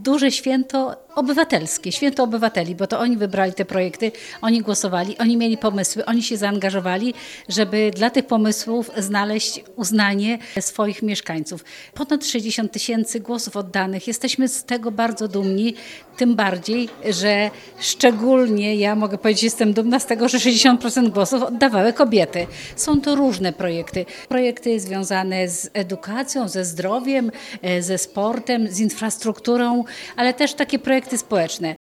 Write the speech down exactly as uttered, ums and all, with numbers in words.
duże święto obywatelskie, święto obywateli, bo to oni wybrali te projekty, oni głosowali, oni mieli pomysły, oni się zaangażowali, żeby dla tych pomysłów znaleźć uznanie swoich mieszkańców. Ponad sześćdziesiąt tysięcy głosów oddanych. Jesteśmy z tego bardzo dumni, tym bardziej, że szczególnie ja mogę powiedzieć, jestem dumna z tego, że sześćdziesiąt procent głosów oddawały kobiety. Są to różne projekty. Projekty związane z edukacją, ze zdrowiem, ze sportem, z infrastrukturą, ale też takie projekty społeczne.